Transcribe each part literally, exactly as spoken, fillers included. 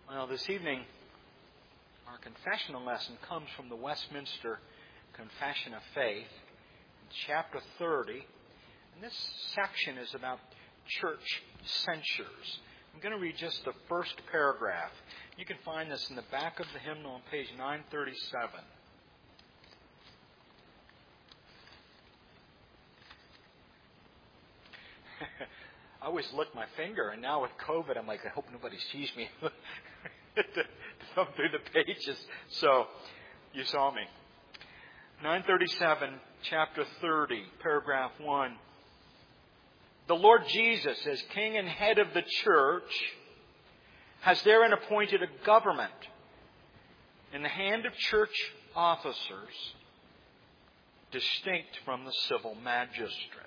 Well, this evening, our confessional lesson comes from the Westminster Confession of Faith, chapter thirty. And this section is about church censures. I'm going to read just the first paragraph. You can find this in the back of the hymnal on page nine thirty-seven. I always lick my finger, and now with COVID, I'm like, I hope nobody sees me to thumb through the pages. So, you saw me. nine thirty-seven, chapter thirty, paragraph one. The Lord Jesus, as King and head of the church, has therein appointed a government in the hand of church officers, distinct from the civil magistrate.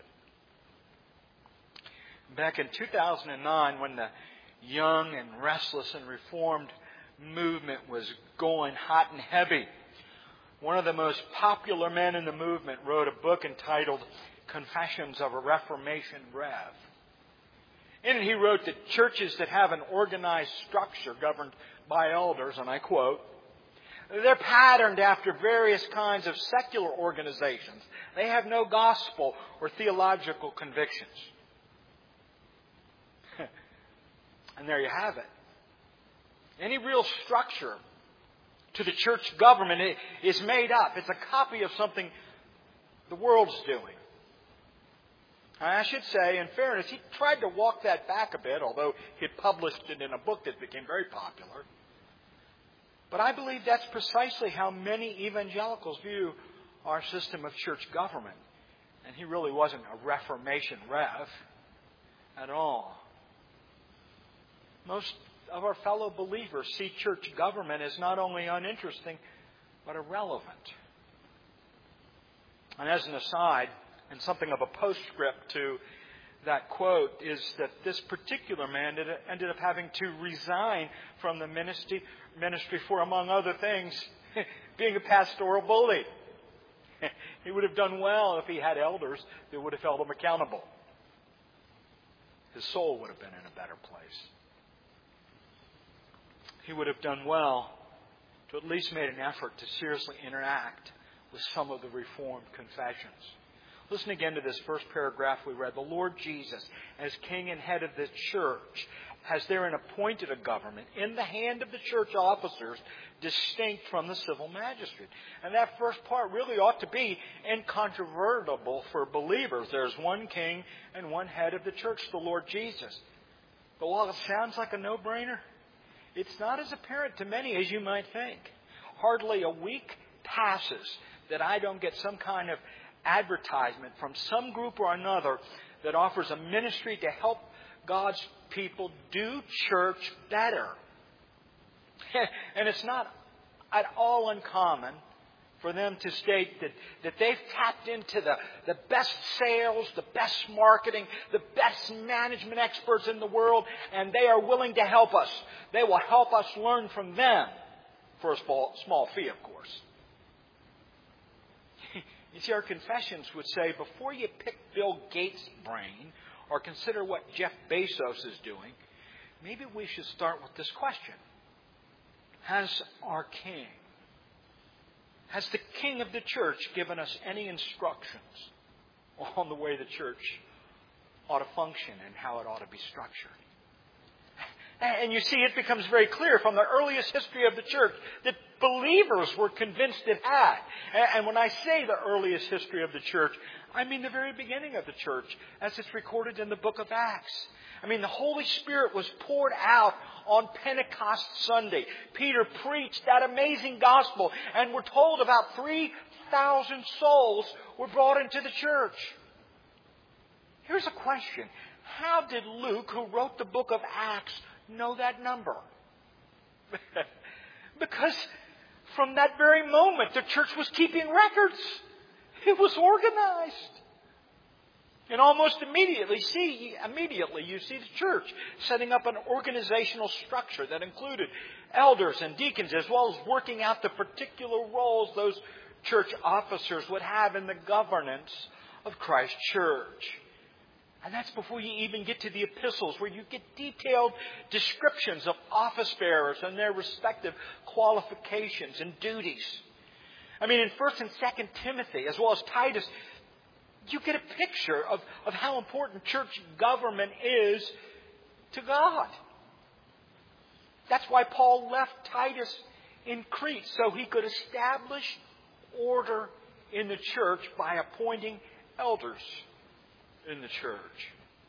Back in two thousand nine, when the young and restless and reformed movement was going hot and heavy, one of the most popular men in the movement wrote a book entitled Confessions of a Reformation Rev. In it he wrote that churches that have an organized structure governed by elders, and I quote, they're patterned after various kinds of secular organizations. They have no gospel or theological convictions. And there you have it. Any real structure to the church government is made up. It's a copy of something the world's doing. I should say, in fairness, he tried to walk that back a bit, although he published it in a book that became very popular. But I believe that's precisely how many evangelicals view our system of church government. And he really wasn't a Reformation rev at all. Most of our fellow believers see church government as not only uninteresting, but irrelevant. And as an aside, and something of a postscript to that quote, is that this particular man ended up having to resign from the ministry, ministry for, among other things, being a pastoral bully. He would have done well if he had elders that would have held him accountable. His soul would have been in a better place. He would have done well to at least made an effort to seriously interact with some of the Reformed confessions. Listen again to this first paragraph we read. The Lord Jesus, as King and head of the church, has therein appointed a government in the hand of the church officers, distinct from the civil magistrate. And that first part really ought to be incontrovertible for believers. There's one king and one head of the church, the Lord Jesus. But while it sounds like a no-brainer, it's not as apparent to many as you might think. Hardly a week passes that I don't get some kind of advertisement from some group or another that offers a ministry to help God's people do church better. And it's not at all uncommon for them to state that, that they've tapped into the, the best sales, the best marketing, the best management experts in the world, and they are willing to help us. They will help us learn from them for a small, small fee, of course. You see, our confessions would say, before you pick Bill Gates' brain or consider what Jeff Bezos is doing, maybe we should start with this question. Has our King, has the King of the church given us any instructions on the way the church ought to function and how it ought to be structured? And you see, it becomes very clear from the earliest history of the church that believers were convinced it had. And when I say the earliest history of the church, I mean the very beginning of the church, as it's recorded in the book of Acts. I mean, the Holy Spirit was poured out on Pentecost Sunday. Peter preached that amazing gospel, and we're told about three thousand souls were brought into the church. Here's a question. How did Luke, who wrote the book of Acts, know that number? Because from that very moment, the church was keeping records. It was organized. And almost immediately, see, immediately you see the church setting up an organizational structure that included elders and deacons, as well as working out the particular roles those church officers would have in the governance of Christ's church. And that's before you even get to the epistles, where you get detailed descriptions of office bearers and their respective qualifications and duties. I mean, in First and Second Timothy, as well as Titus, you get a picture of, of how important church government is to God. That's why Paul left Titus in Crete, so he could establish order in the church by appointing elders in the church.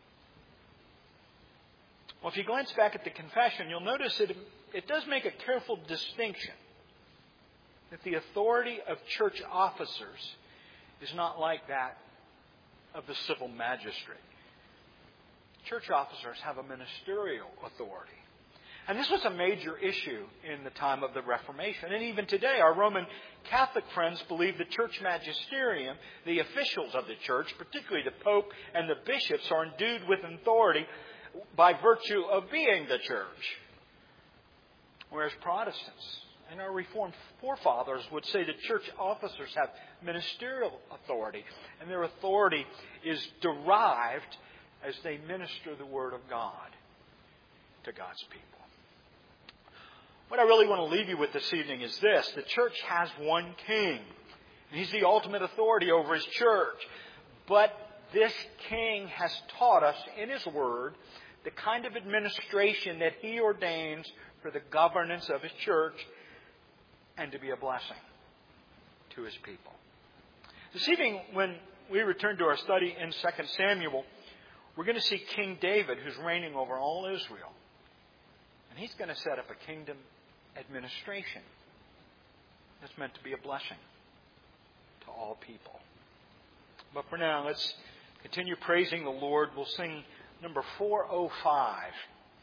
Well, if you glance back at the confession, you'll notice that it does make a careful distinction that the authority of church officers is not like that of the civil magistrate. Church officers have a ministerial authority. And this was a major issue in the time of the Reformation. And even today, our Roman Catholic friends believe the church magisterium, the officials of the church, particularly the Pope and the bishops, are endued with authority by virtue of being the church. Whereas Protestants and our Reformed forefathers would say that church officers have ministerial authority. And their authority is derived as they minister the Word of God to God's people. What I really want to leave you with this evening is this. The church has one king. And he's the ultimate authority over his church. But this king has taught us in his word the kind of administration that he ordains for the governance of his church and to be a blessing to his people. This evening, when we return to our study in Second Samuel, we're going to see King David, who's reigning over all Israel. And he's going to set up a kingdom administration that's meant to be a blessing to all people. But for now, let's continue praising the Lord. We'll sing number four oh five.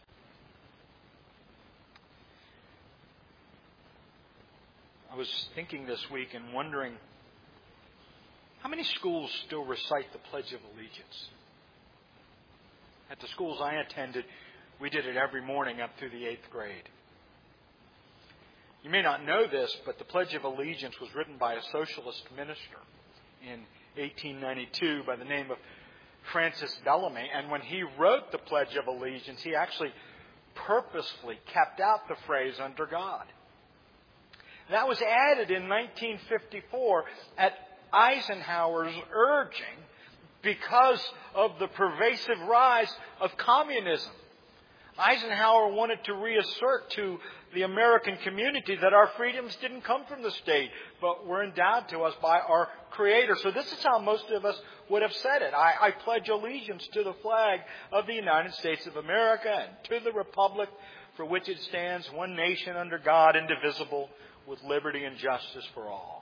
I was thinking this week and wondering, how many schools still recite the Pledge of Allegiance? At the schools I attended, we did it every morning up through the eighth grade. You may not know this, but the Pledge of Allegiance was written by a socialist minister in eighteen ninety-two by the name of Francis Bellamy. And when he wrote the Pledge of Allegiance, he actually purposefully kept out the phrase "under God." That was added in nineteen fifty-four at Eisenhower's urging because of the pervasive rise of communism. Eisenhower wanted to reassert to the American community that our freedoms didn't come from the state, but were endowed to us by our Creator. So this is how most of us would have said it. I, I pledge allegiance to the flag of the United States of America and to the republic for which it stands, one nation under God, indivisible, with liberty and justice for all.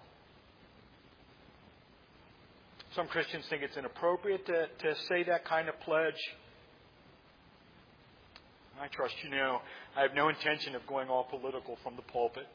Some Christians think it's inappropriate to, to say that kind of pledge. I trust you know I have no intention of going all political from the pulpit.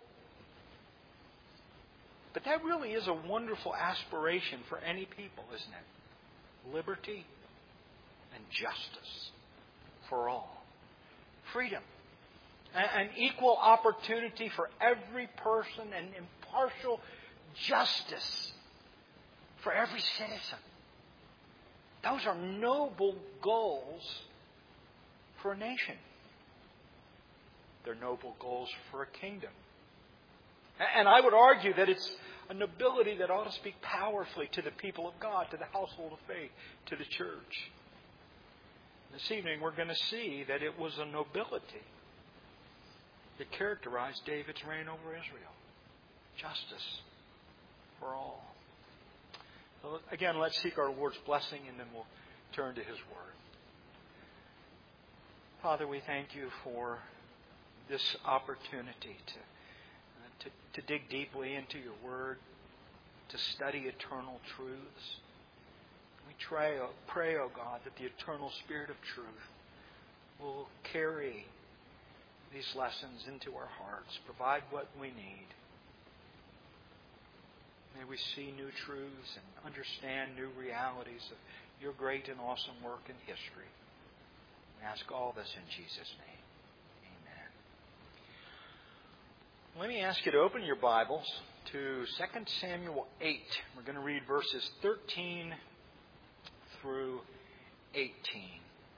But that really is a wonderful aspiration for any people, isn't it? Liberty and justice for all. Freedom. An equal opportunity for every person and impartial justice for every citizen. Those are noble goals for a nation. They're noble goals for a kingdom. And I would argue that it's a nobility that ought to speak powerfully to the people of God, to the household of faith, to the church. This evening we're going to see that it was a nobility that characterized David's reign over Israel. Justice for all. So again, let's seek our Lord's blessing and then we'll turn to His Word. Father, we thank you for this opportunity to, uh, to, to dig deeply into your Word, to study eternal truths. We pray, oh, pray, oh God, that the eternal Spirit of truth will carry these lessons into our hearts, provide what we need. May we see new truths and understand new realities of your great and awesome work in history. We ask all this in Jesus' name. Amen. Let me ask you to open your Bibles to Second Samuel eight. We're going to read verses thirteen through eighteen.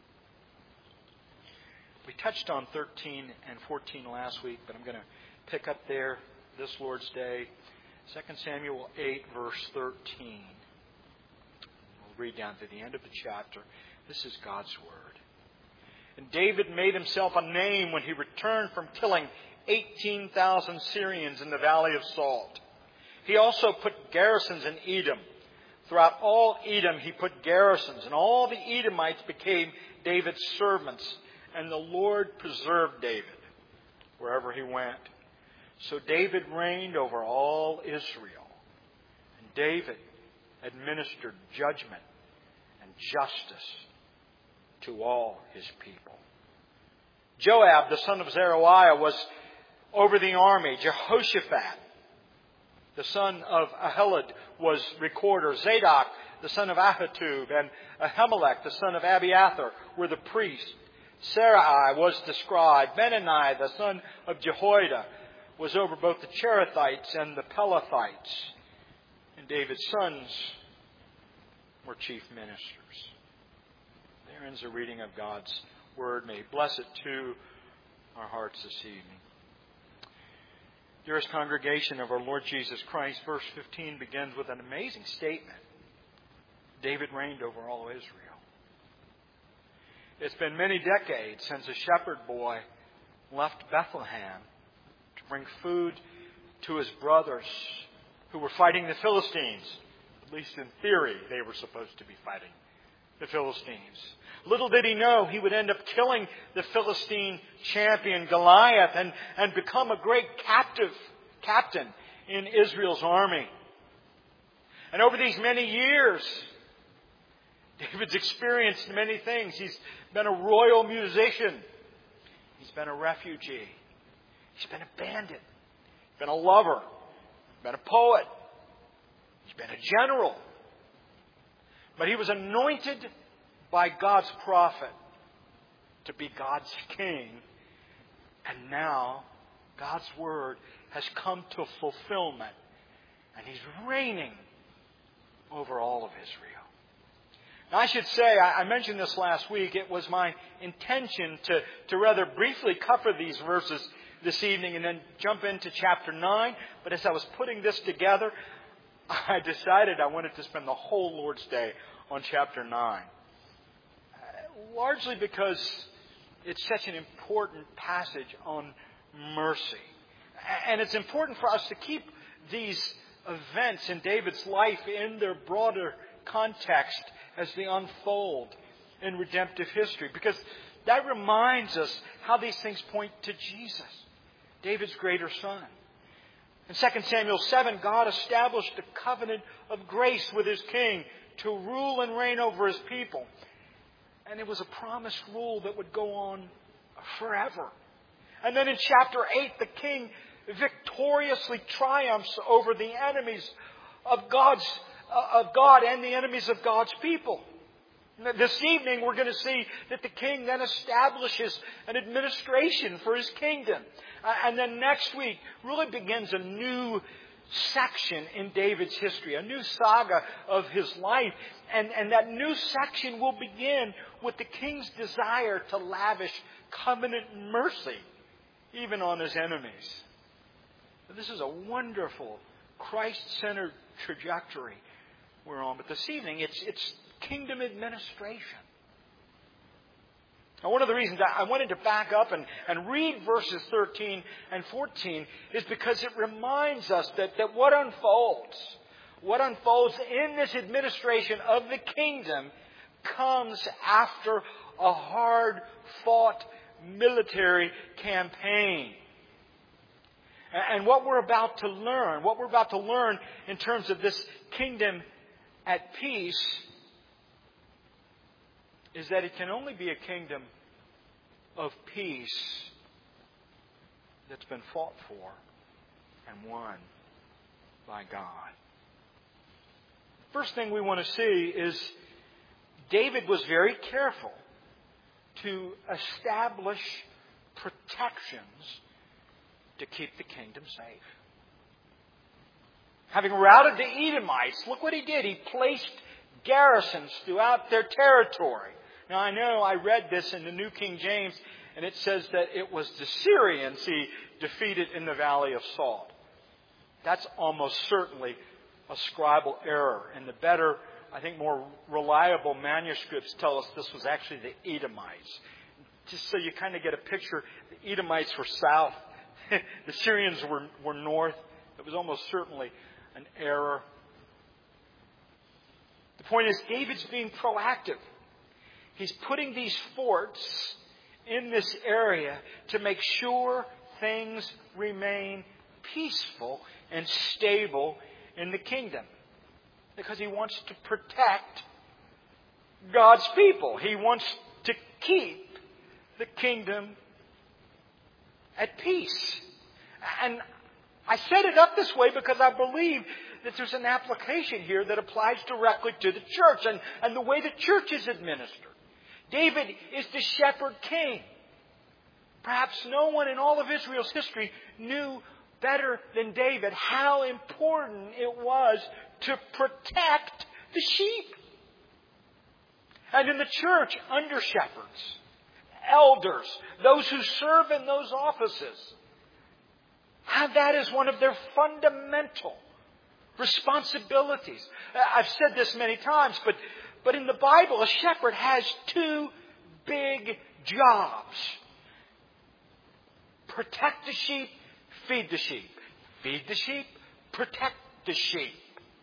We touched on thirteen and fourteen last week, but I'm going to pick up there this Lord's Day. Second Samuel eight, verse thirteen. We'll read down to the end of the chapter. This is God's Word. And David made himself a name when he returned from killing eighteen thousand Syrians in the Valley of Salt. He also put garrisons in Edom. Throughout all Edom he put garrisons, and all the Edomites became David's servants. And the Lord preserved David wherever he went. So David reigned over all Israel. And David administered judgment and justice to all his people. Joab, the son of Zeruiah, was over the army. Jehoshaphat, the son of Ahilud, was recorder. Zadok, the son of Ahitub, and Ahimelech, the son of Abiathar, were the priests. Sarai was the scribe. Benani, the son of Jehoiada, was over both the Cherethites and the Pelethites. And David's sons were chief ministers. There ends a reading of God's Word. May He bless it to our hearts this evening. Dearest congregation of our Lord Jesus Christ, verse fifteen begins with an amazing statement. David reigned over all Israel. It's been many decades since a shepherd boy left Bethlehem to bring food to his brothers who were fighting the Philistines. At least in theory, they were supposed to be fighting the Philistines. Little did he know he would end up killing the Philistine champion Goliath and, and become a great captive captain in Israel's army. And over these many years, David's experienced many things. He's been a royal musician. He's been a refugee. He's been a bandit. He's been a lover. He's been a poet. He's been a general. But he was anointed by God's prophet to be God's king. And now God's word has come to fulfillment. And he's reigning over all of Israel. Now, I should say, I mentioned this last week, it was my intention to, to rather briefly cover these verses this evening and then jump into chapter nine. But as I was putting this together, I decided I wanted to spend the whole Lord's Day on chapter nine. Largely because it's such an important passage on mercy. And it's important for us to keep these events in David's life in their broader context as they unfold in redemptive history. Because that reminds us how these things point to Jesus, David's greater son. In Second Samuel seven, God established a covenant of grace with His king to rule and reign over His people. And it was a promised rule that would go on forever. And then in chapter eight, the king victoriously triumphs over the enemies of God's of God and the enemies of God's people. This evening we're going to see that the king then establishes an administration for his kingdom. And then next week really begins a new section in David's history, a new saga of his life. And, and that new section will begin with the king's desire to lavish covenant mercy even on his enemies. This is a wonderful Christ-centered trajectory we're on. But this evening, it's, it's kingdom administration. Now, one of the reasons I wanted to back up and, and read verses thirteen and fourteen is because it reminds us that, that what unfolds, what unfolds in this administration of the kingdom comes after a hard-fought military campaign. And what we're about to learn, what we're about to learn in terms of this kingdom at peace, is that it can only be a kingdom of peace that's been fought for and won by God. First thing we want to see is David was very careful to establish protections to keep the kingdom safe. Having routed the Edomites, look what he did. He placed garrisons throughout their territory. Now I know I read this in the New King James, and it says that it was the Syrians he defeated in the Valley of Salt. That's almost certainly a scribal error. And the better, I think more reliable manuscripts tell us this was actually the Edomites. Just so you kind of get a picture, the Edomites were south, the Syrians were, were north. It was almost certainly an error. The point is, David's being proactive. He's putting these forts in this area to make sure things remain peaceful and stable in the kingdom. Because he wants to protect God's people. He wants to keep the kingdom at peace. And I set it up this way because I believe that there's an application here that applies directly to the church and, and the way the church is administered. David is the shepherd king. Perhaps no one in all of Israel's history knew better than David how important it was to protect the sheep. And in the church, under shepherds, elders, those who serve in those offices, have that as one of their fundamental responsibilities. I've said this many times, but, but in the Bible, a shepherd has two big jobs. Protect the sheep, feed the sheep. Feed the sheep, protect the sheep.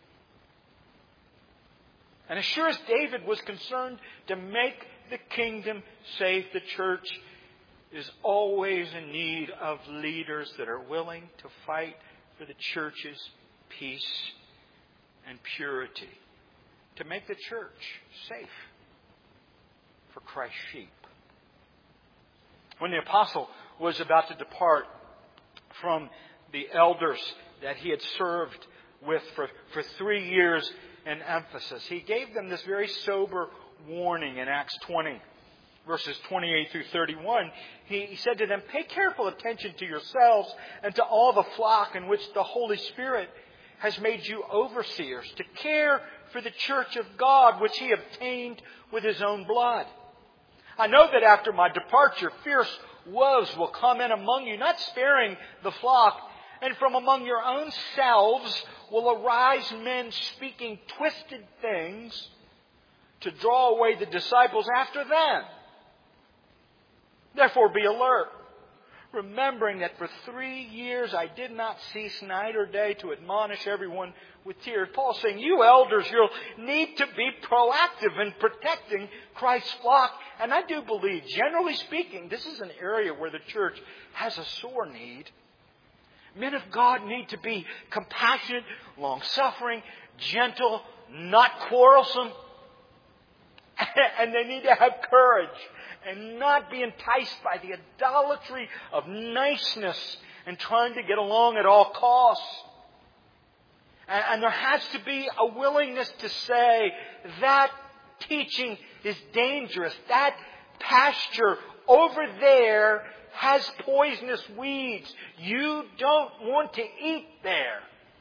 And as sure as David was concerned to make the kingdom safe, the church is always in need of leaders that are willing to fight for the church's peace and purity, to make the church safe for Christ's sheep. When the apostle was about to depart from the elders that he had served with for, for three years in Ephesus, he gave them this very sober warning in Acts twenty, verses twenty-eight through thirty-one. He, he said to them, "Pay careful attention to yourselves and to all the flock in which the Holy Spirit has made you overseers, to care for the church of God, which He obtained with His own blood. I know that after my departure, fierce wolves will come in among you, not sparing the flock, and from among your own selves will arise men speaking twisted things to draw away the disciples after them. Therefore be alert, remembering that for three years I did not cease night or day to admonish everyone with tears." Paul's saying, you elders, you'll need to be proactive in protecting Christ's flock. And I do believe, generally speaking, this is an area where the church has a sore need. Men of God need to be compassionate, long-suffering, gentle, not quarrelsome. And they need to have courage and not be enticed by the idolatry of niceness and trying to get along at all costs. And, and there has to be a willingness to say that teaching is dangerous. That pasture over there has poisonous weeds. You don't want to eat there.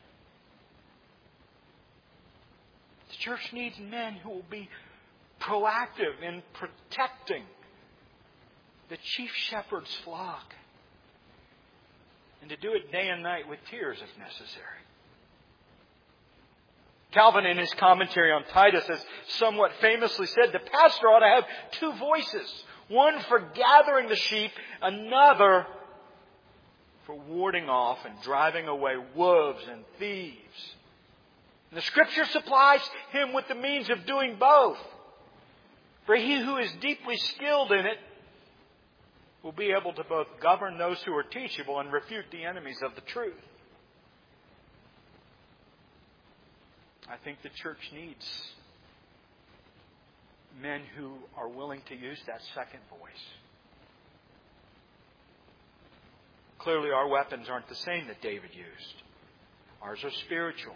The church needs men who will be proactive in protecting the chief shepherd's flock, and to do it day and night with tears if necessary. Calvin, in his commentary on Titus, has somewhat famously said, the pastor ought to have two voices. One for gathering the sheep, another for warding off and driving away wolves and thieves. And the Scripture supplies him with the means of doing both. For he who is deeply skilled in it will be able to both govern those who are teachable and refute the enemies of the truth. I think the church needs men who are willing to use that second voice. Clearly, our weapons aren't the same that David used. Ours are spiritual.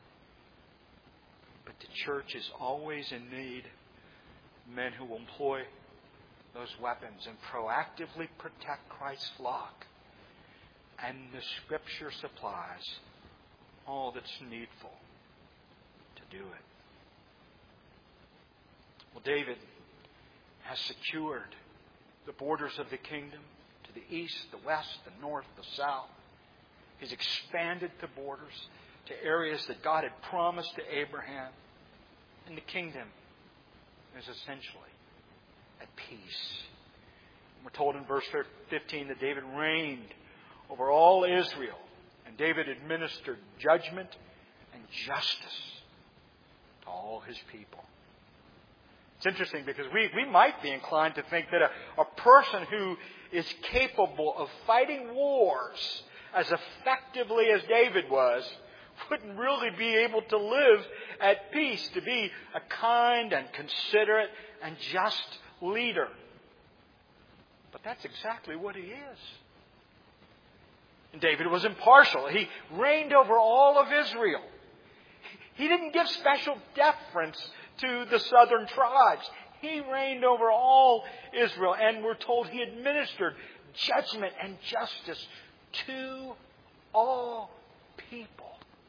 But the church is always in need of men who will employ those weapons and proactively protect Christ's flock. And the Scripture supplies all that's needful to do it. Well, David has secured the borders of the kingdom to the east, the west, the north, the south. He's expanded the borders to areas that God had promised to Abraham. And the kingdom is essentially at peace. We're told in verse fifteen that David reigned over all Israel. And David administered judgment and justice to all his people. It's interesting because we, we might be inclined to think that a, a person who is capable of fighting wars as effectively as David was wouldn't really be able to live at peace, to be a kind and considerate and just leader. But that's exactly what he is. And David was impartial. He reigned over all of Israel. He didn't give special deference to the southern tribes. He reigned over all Israel. And we're told he administered judgment and justice to all people.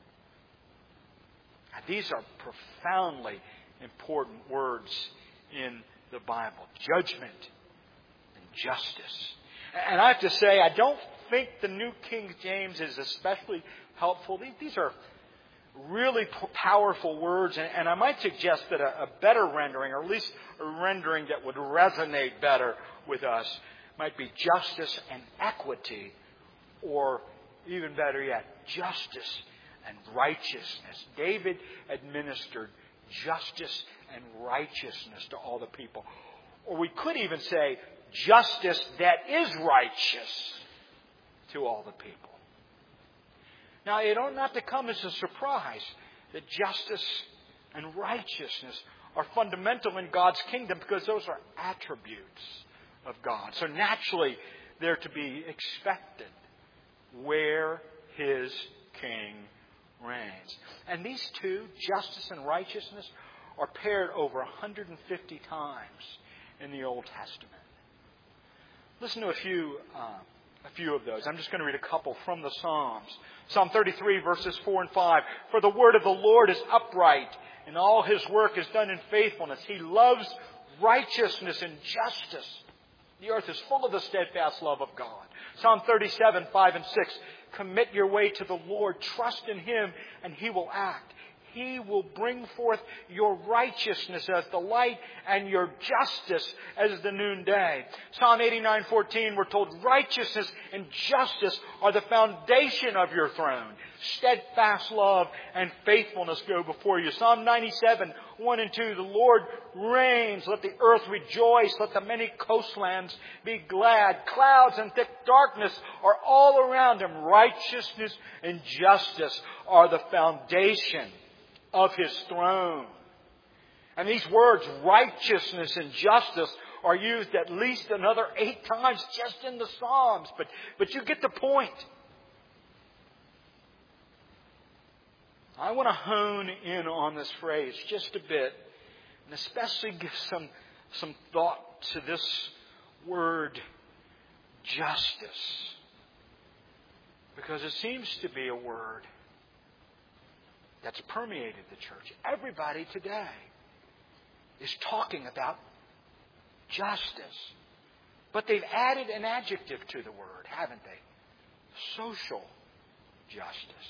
Now, these are profoundly important words in the Bible. Judgment and justice. And I have to say, I don't think the New King James is especially helpful. These are really powerful words, and I might suggest that a better rendering, or at least a rendering that would resonate better with us, might be justice and equity, or even better yet, justice and righteousness. David administered justice and righteousness to all the people. Or we could even say justice that is righteous to all the people. Now, it ought not to come as a surprise that justice and righteousness are fundamental in God's kingdom, because those are attributes of God. So naturally, they're to be expected where His King reigns. And these two, justice and righteousness, are paired over one hundred fifty times in the Old Testament. Listen to a few uh, a few of those. I'm just going to read a couple from the Psalms. Psalm thirty-three, verses four and five. For the word of the Lord is upright, and all His work is done in faithfulness. He loves righteousness and justice. The earth is full of the steadfast love of God. Psalm thirty-seven, five and six. Commit your way to the Lord. Trust in Him, and He will act. He will bring forth your righteousness as the light and your justice as the noonday. Psalm eighty-nine, fourteen, we're told righteousness and justice are the foundation of your throne. Steadfast love and faithfulness go before you. Psalm ninety-seven, one and two, the Lord reigns. Let the earth rejoice. Let the many coastlands be glad. Clouds and thick darkness are all around Him. Righteousness and justice are the foundation of His throne. And these words, righteousness and justice, are used at least another eight times just in the Psalms. But, but you get the point. I want to hone in on this phrase just a bit, and especially give some, some thought to this word, justice. Because it seems to be a word that's permeated the church. Everybody today is talking about justice. But they've added an adjective to the word, haven't they? Social justice.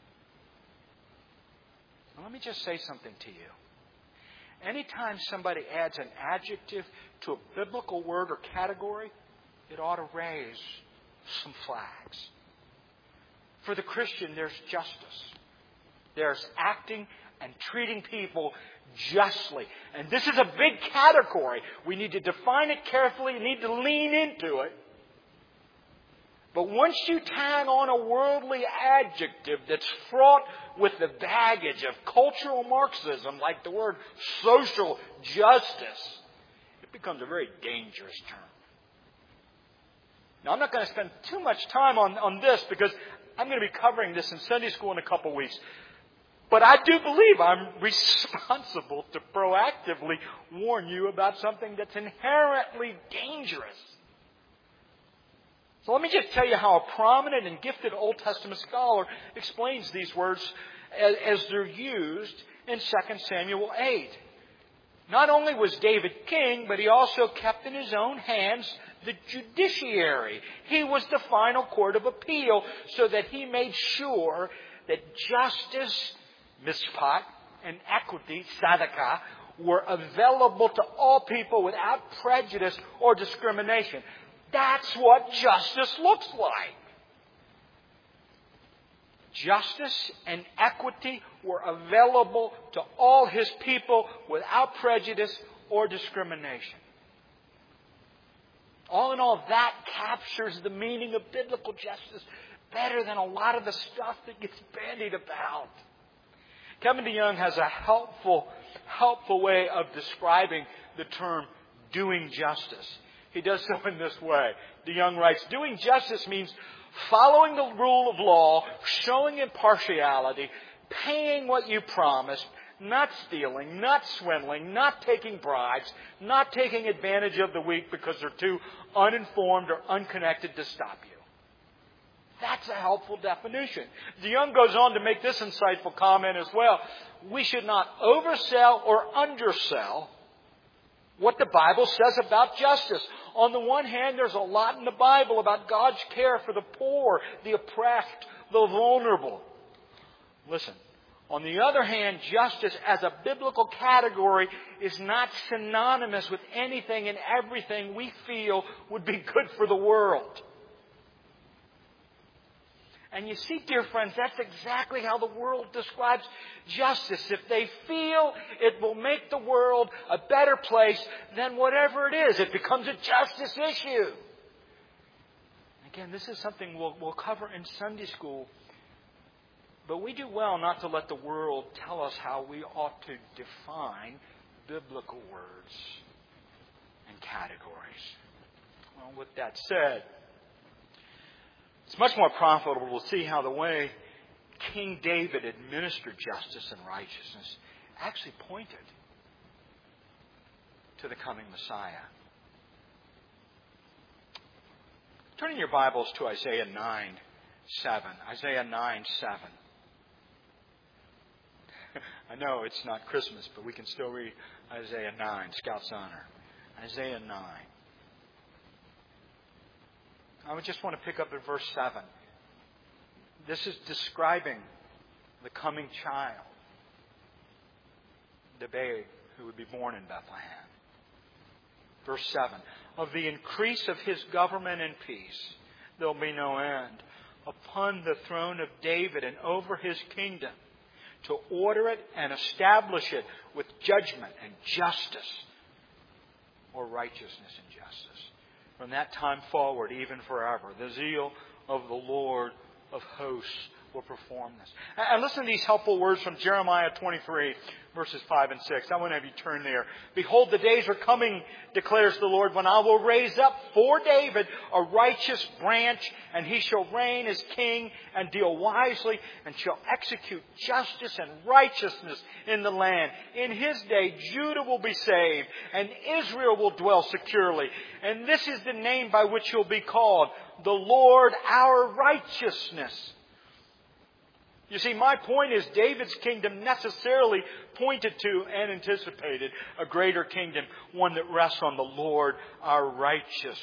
Now, let me just say something to you. Anytime somebody adds an adjective to a biblical word or category, it ought to raise some flags. For the Christian, there's justice. There's acting and treating people justly. And this is a big category. We need to define it carefully. We need to lean into it. But once you tag on a worldly adjective that's fraught with the baggage of cultural Marxism, like the word social justice, it becomes a very dangerous term. Now, I'm not going to spend too much time on, on this, because I'm going to be covering this in Sunday school in a couple of weeks. But I do believe I'm responsible to proactively warn you about something that's inherently dangerous. So let me just tell you how a prominent and gifted Old Testament scholar explains these words as, as they're used in Second Samuel eight. Not only was David king, but he also kept in his own hands the judiciary. He was the final court of appeal, so that he made sure that justice, mishpat, and equity, tzedakah, were available to all people without prejudice or discrimination. That's what justice looks like. Justice and equity were available to all His people without prejudice or discrimination. All in all, that captures the meaning of biblical justice better than a lot of the stuff that gets bandied about. Kevin DeYoung has a helpful, helpful way of describing the term doing justice. He does so in this way. DeYoung writes, doing justice means following the rule of law, showing impartiality, paying what you promised, not stealing, not swindling, not taking bribes, not taking advantage of the weak because they're too uninformed or unconnected to stop you. That's a helpful definition. DeYoung goes on to make this insightful comment as well. We should not oversell or undersell what the Bible says about justice. On the one hand, there's a lot in the Bible about God's care for the poor, the oppressed, the vulnerable. Listen, on the other hand, justice as a biblical category is not synonymous with anything and everything we feel would be good for the world. And you see, dear friends, that's exactly how the world describes justice. If they feel it will make the world a better place, then whatever it is, it becomes a justice issue. Again, this is something we'll, we'll cover in Sunday school. But we do well not to let the world tell us how we ought to define biblical words and categories. Well, with that said, it's much more profitable to see how the way King David administered justice and righteousness actually pointed to the coming Messiah. Turning your Bibles to Isaiah nine seven. Isaiah nine seven. I know it's not Christmas, but we can still read Isaiah nine, Scout's Honor. Isaiah nine. I would just want to pick up at verse seven. This is describing the coming child, the babe who would be born in Bethlehem. Verse seven. Of the increase of His government and peace, there will be no end. Upon the throne of David and over His kingdom, to order it and establish it with judgment and justice, or righteousness and justice. From that time forward, even forever, the zeal of the Lord of hosts will perform this. And listen to these helpful words from Jeremiah twenty-three, verses five and six. I want to have you turn there. Behold, the days are coming, declares the Lord, when I will raise up for David a righteous branch, and he shall reign as king and deal wisely, and shall execute justice and righteousness in the land. In his day, Judah will be saved, and Israel will dwell securely. And this is the name by which he'll be called, the Lord our righteousness. You see, my point is David's kingdom necessarily pointed to and anticipated a greater kingdom, one that rests on the Lord, our righteousness.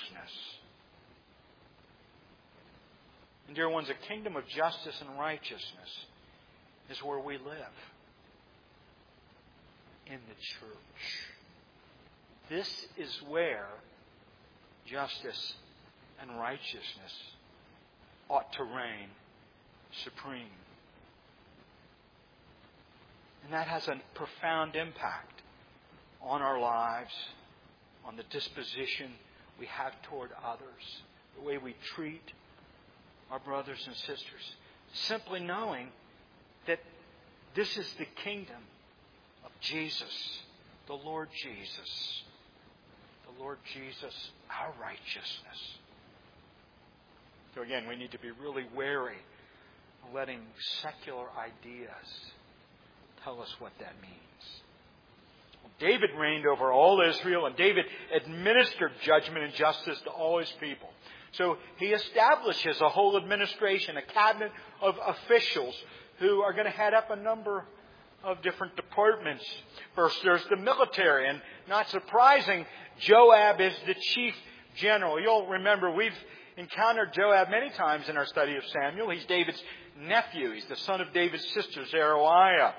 And dear ones, a kingdom of justice and righteousness is where we live. In the church. This is where justice and righteousness ought to reign supreme. And that has a profound impact on our lives, on the disposition we have toward others, the way we treat our brothers and sisters. Simply knowing that this is the kingdom of Jesus, the Lord Jesus. The Lord Jesus, our righteousness. So again, we need to be really wary of letting secular ideas tell us what that means. David reigned over all Israel, and David administered judgment and justice to all his people. So he establishes a whole administration, a cabinet of officials who are going to head up a number of different departments. First, there's the military, and not surprising, Joab is the chief general. You'll remember we've encountered Joab many times in our study of Samuel. He's David's nephew. He's the son of David's sister, Zeruiah.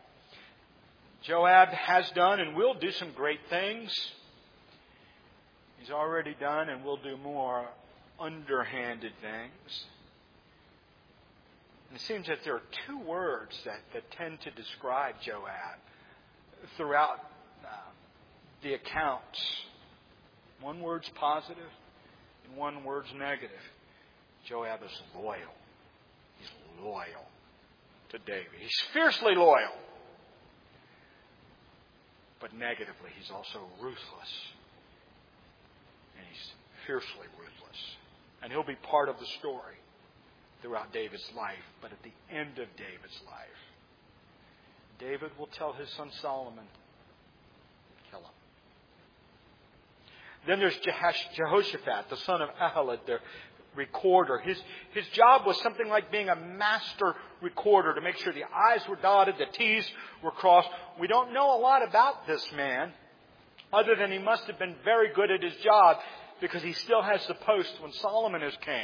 Joab has done and will do some great things. He's already done and will do more underhanded things. And it seems that there are two words that, that tend to describe Joab throughout uh, the accounts. One word's positive and one word's negative. Joab is loyal. He's loyal to David. He's fiercely loyal. But negatively, he's also ruthless. And he's fiercely ruthless. And he'll be part of the story throughout David's life. But at the end of David's life, David will tell his son Solomon, kill him. Then there's Jehoshaphat, the son of Ahilud, the recorder. His, his job was something like being a master recorder to make sure the I's were dotted, the T's were crossed. We don't know a lot about this man, other than he must have been very good at his job, because he still has the post when Solomon is king.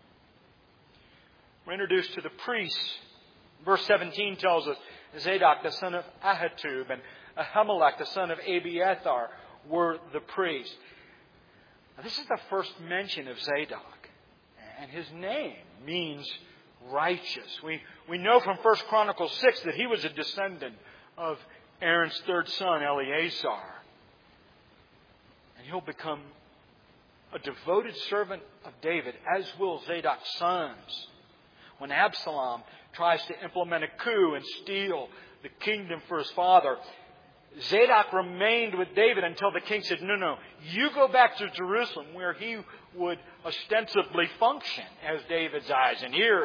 We're introduced to the priests. Verse seventeen tells us Zadok, the son of Ahitub, and Ahimelech, the son of Abiathar, were the priests. Now, this is the first mention of Zadok. And his name means righteous. We, we know from First Chronicles six that he was a descendant of Aaron's third son, Eleazar. And he'll become a devoted servant of David, as will Zadok's sons. When Absalom tries to implement a coup and steal the kingdom for his father, Zadok remained with David until the king said, no, no, you go back to Jerusalem, where he would ostensibly function as David's eyes and ears.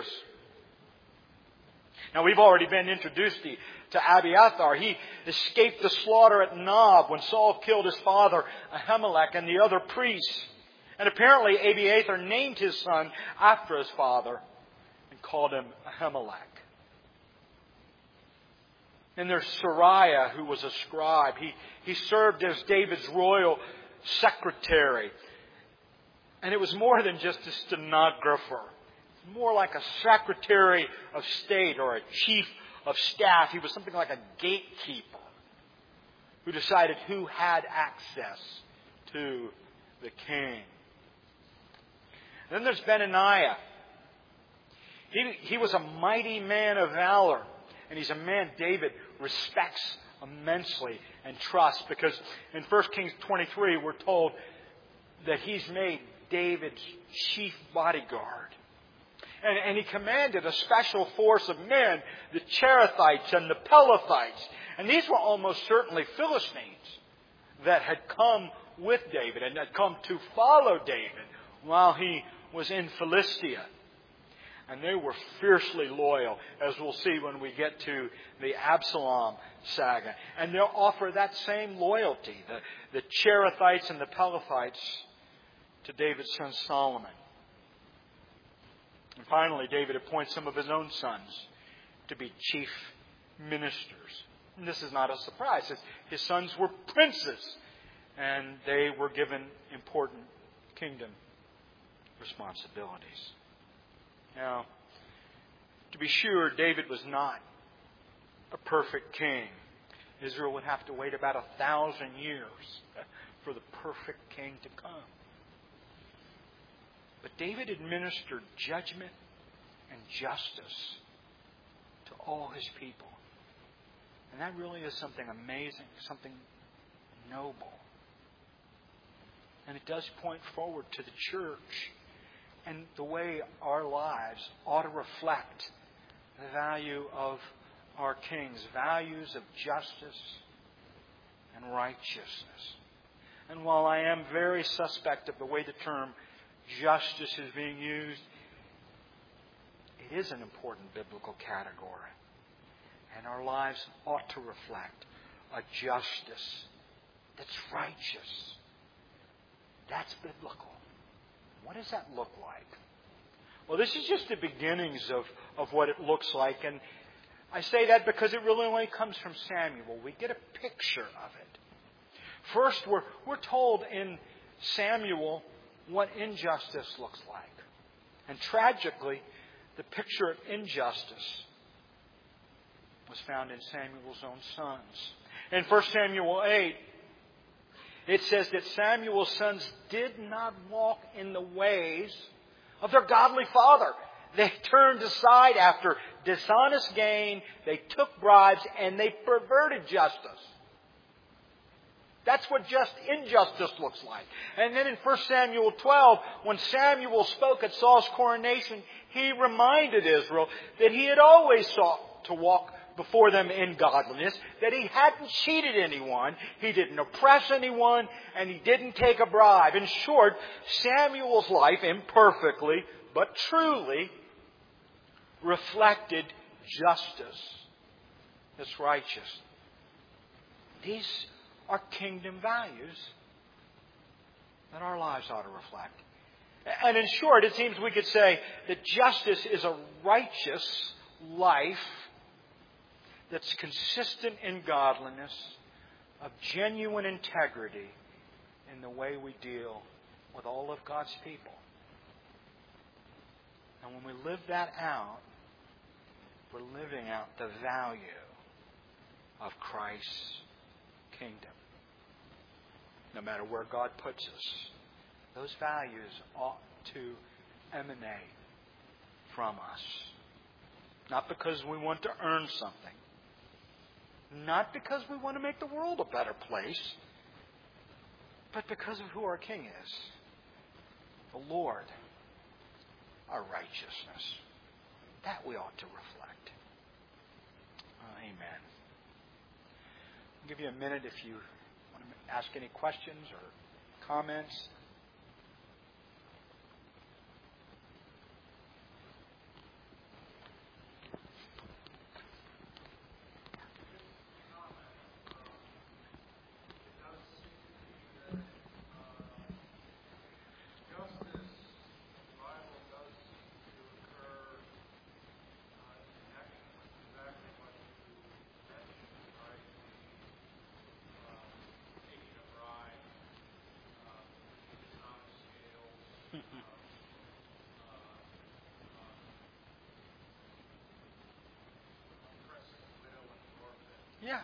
Now, we've already been introduced to, to Abiathar. He escaped the slaughter at Nob when Saul killed his father, Ahimelech, and the other priests. And apparently Abiathar named his son after his father and called him Ahimelech. And there's Sariah, who was a scribe. He, he served as David's royal secretary. And it was more than just a stenographer. More like a secretary of state or a chief of staff. He was something like a gatekeeper who decided who had access to the king. Then there's Benaniah. He, he was a mighty man of valor. And he's a man David respects immensely and trusts, because in First Kings twenty-three we're told that he's made David's chief bodyguard. And, and he commanded a special force of men, the Cherethites and the Pelethites. And these were almost certainly Philistines that had come with David and had come to follow David while he was in Philistia. And they were fiercely loyal, as we'll see when we get to the Absalom saga. And they'll offer that same loyalty, the, the Cherethites and the Pelethites, to David's son Solomon. And finally, David appoints some of his own sons to be chief ministers. And this is not a surprise. His, his sons were princes, and they were given important kingdom responsibilities. Now, to be sure, David was not a perfect king. Israel would have to wait about a thousand years for the perfect king to come. But David administered judgment and justice to all his people. And that really is something amazing, something noble. And it does point forward to the church and the way our lives ought to reflect the value of our kings, values of justice and righteousness. And while I am very suspect of the way the term justice is being used, it is an important biblical category. And our lives ought to reflect a justice that's righteous. That's biblical. What does that look like? Well, this is just the beginnings of, of what it looks like. And I say that because it really only comes from Samuel. We get a picture of it. First, we're, we're told in Samuel what injustice looks like. And tragically, the picture of injustice was found in Samuel's own sons. In First Samuel eight, it says that Samuel's sons did not walk in the ways of their godly father. They turned aside after dishonest gain, they took bribes, and they perverted justice. That's what just injustice looks like. And then in First Samuel twelve, when Samuel spoke at Saul's coronation, he reminded Israel that he had always sought to walk before them in godliness, that he hadn't cheated anyone, he didn't oppress anyone, and he didn't take a bribe. In short, Samuel's life, imperfectly but truly, reflected justice that's righteous. These are kingdom values that our lives ought to reflect. And in short, it seems we could say that justice is a righteous life that's consistent in godliness, of genuine integrity in the way we deal with all of God's people. And when we live that out, we're living out the value of Christ's kingdom. No matter where God puts us, those values ought to emanate from us. Not because we want to earn something. Not because we want to make the world a better place. But because of who our King is. The Lord, our righteousness. That we ought to reflect. Uh, amen. I'll give you a minute if you want to ask any questions or comments. Yeah.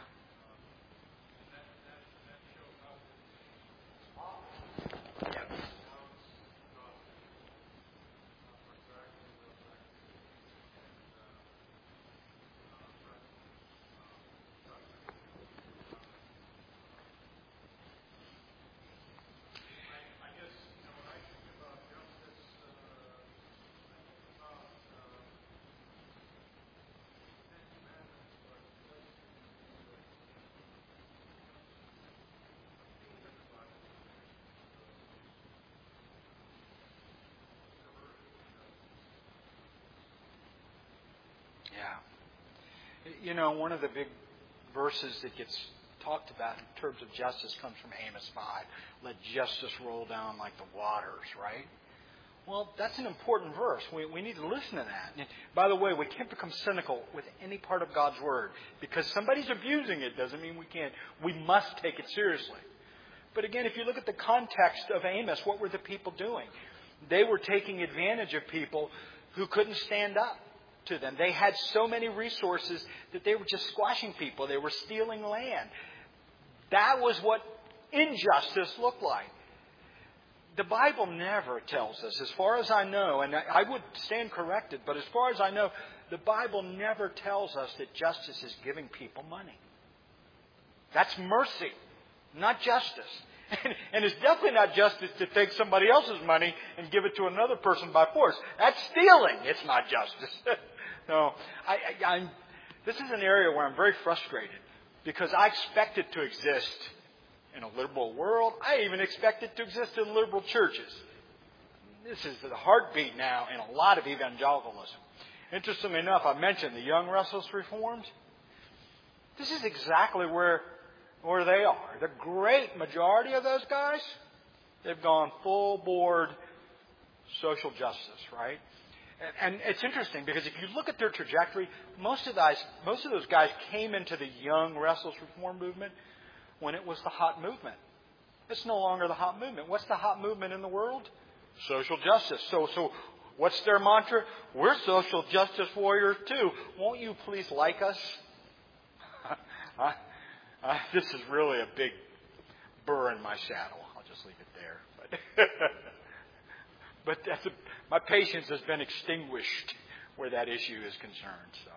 Yeah. You know, one of the big verses that gets talked about in terms of justice comes from Amos five. Let justice roll down like the waters, right? Well, that's an important verse. We, we need to listen to that. And by the way, we can't become cynical with any part of God's Word. Because somebody's abusing it doesn't mean we can't. We must take it seriously. But again, if you look at the context of Amos, what were the people doing? They were taking advantage of people who couldn't stand up to them. They had so many resources that they were just squashing people. They were stealing land. That was what injustice looked like. The Bible never tells us, as far as I know, and I would stand corrected, but as far as I know, the Bible never tells us that justice is giving people money. That's mercy, not justice. And, and it's definitely not justice to take somebody else's money and give it to another person by force. That's stealing. It's not justice. No, I, I, I'm, this is an area where I'm very frustrated because I expect it to exist in a liberal world. I even expect it to exist in liberal churches. This is the heartbeat now in a lot of evangelicalism. Interestingly enough, I mentioned the Young Restless Reformed. This is exactly where, where they are. The great majority of those guys, they've gone full board social justice, right? And it's interesting because if you look at their trajectory, most of those, most of those guys came into the young, restless reform movement when it was the hot movement. It's no longer the hot movement. What's the hot movement in the world? Social justice. So, so what's their mantra? We're social justice warriors too. Won't you please like us? I, I, this is really a big burr in my saddle. I'll just leave it there. But, but that's a, my patience has been extinguished where that issue is concerned. So.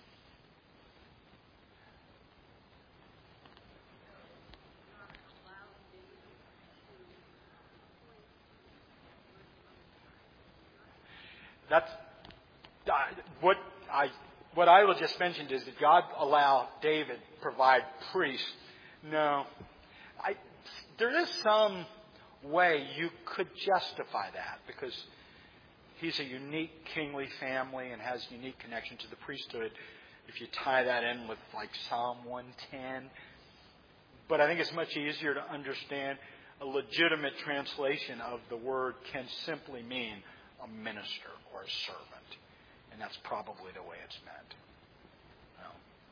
That's what I what I just mentioned is that God allowed David provide priests. No, I, there is some way you could justify that because he's a unique kingly family and has unique connection to the priesthood. If you tie that in with like Psalm one ten, but I think it's much easier to understand. A legitimate translation of the word can simply mean a minister or a servant. And that's probably the way it's meant. No.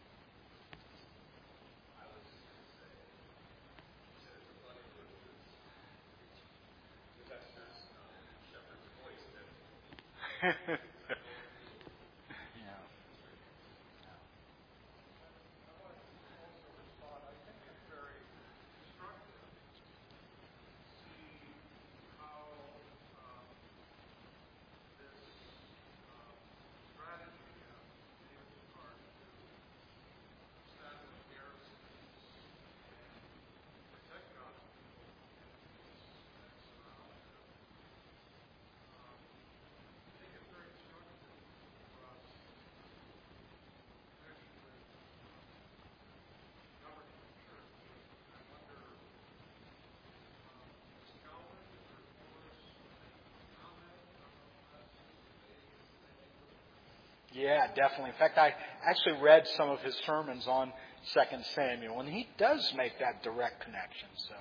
yeah. Yeah, definitely. In fact, I actually read some of his sermons on Second Samuel, and he does make that direct connection. So.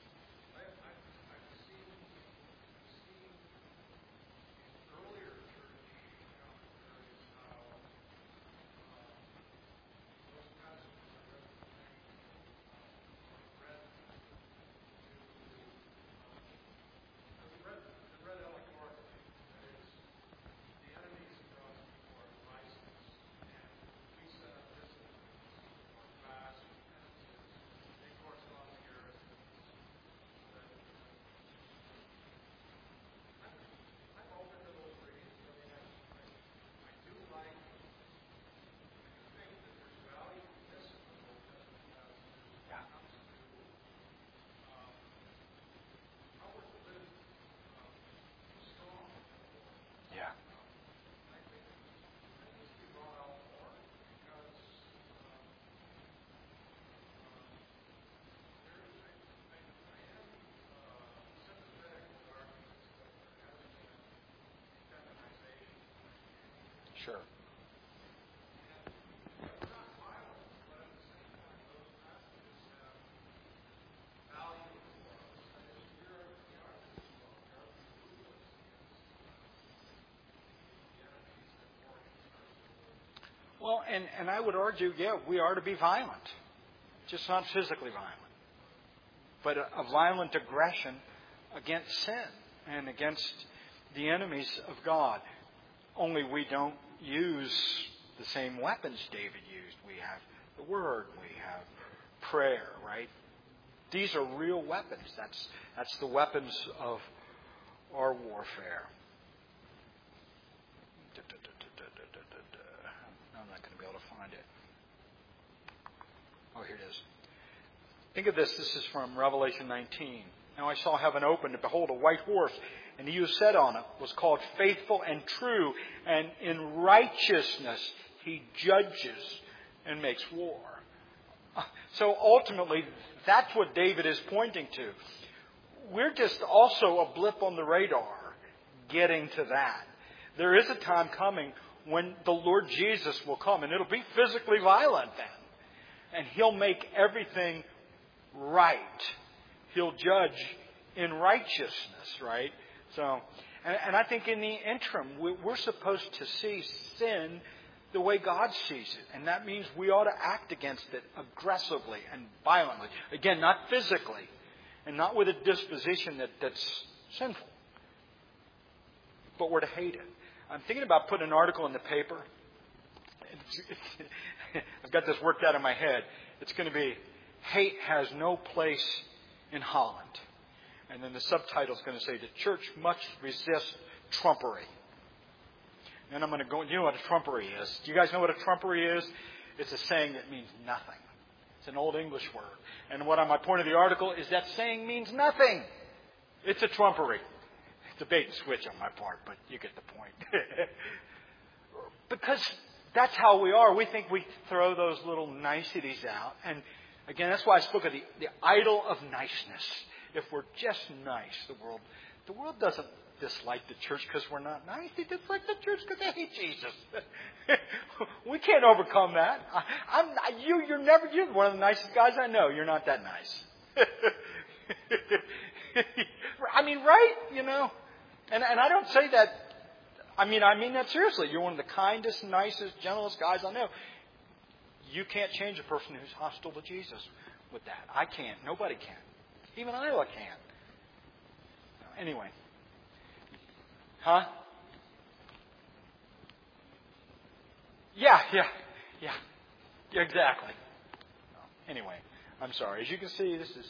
Sure. Well, and, and I would argue, yeah, we are to be violent, just not physically violent, but a, a violent aggression against sin and against the enemies of God. Only we don't use the same weapons David used. We have the Word. We have prayer, right? These are real weapons. That's that's the weapons of our warfare. I'm not going to be able to find it. Oh, here it is. Think of this. This is from Revelation nineteen. Now I saw heaven open, and behold, a white horse, and he who sat on it was called Faithful and True, and in righteousness he judges and makes war. So ultimately, that's what David is pointing to. We're just also a blip on the radar getting to that. There is a time coming when the Lord Jesus will come, and it'll be physically violent then. And He'll make everything right. He'll judge in righteousness, right? So, And, and I think in the interim, we, we're supposed to see sin the way God sees it. And that means we ought to act against it aggressively and violently. Again, not physically, and not with a disposition that, that's sinful. But we're to hate it. I'm thinking about putting an article in the paper. It's, it's, I've got this worked out in my head. It's going to be, "Hate has no place in Holland." And then the subtitle is going to say, "The church must resist trumpery." And I'm going to go, you know what a trumpery is? Do you guys know what a trumpery is? It's a saying that means nothing. It's an old English word. And what on my point of the article is that saying means nothing. It's a trumpery. It's a bait and switch on my part, but you get the point. Because that's how we are. We think we throw those little niceties out. And again, that's why I spoke of the, the idol of niceness. If we're just nice, the world, the world doesn't dislike the church because we're not nice. They dislike the church because they hate Jesus. We can't overcome that. I, I'm you. You're never. You're one of the nicest guys I know. You're not that nice. I mean, right? You know, and and I don't say that. I mean, I mean that seriously. You're one of the kindest, nicest, gentlest guys I know. You can't change a person who's hostile to Jesus with that. I can't. Nobody can. Even Iowa can't. Anyway. Huh? Yeah, yeah, yeah. Yeah, exactly. Anyway, I'm sorry. As you can see, this is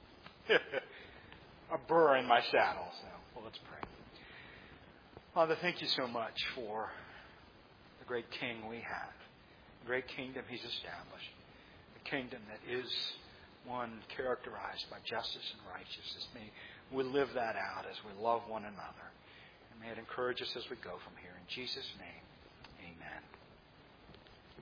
a burr in my saddle. So, well, let's pray. Father, thank you so much for the great King we have. The great kingdom He's established. The kingdom that is one characterized by justice and righteousness. May we live that out as we love one another. And may it encourage us as we go from here. In Jesus' name.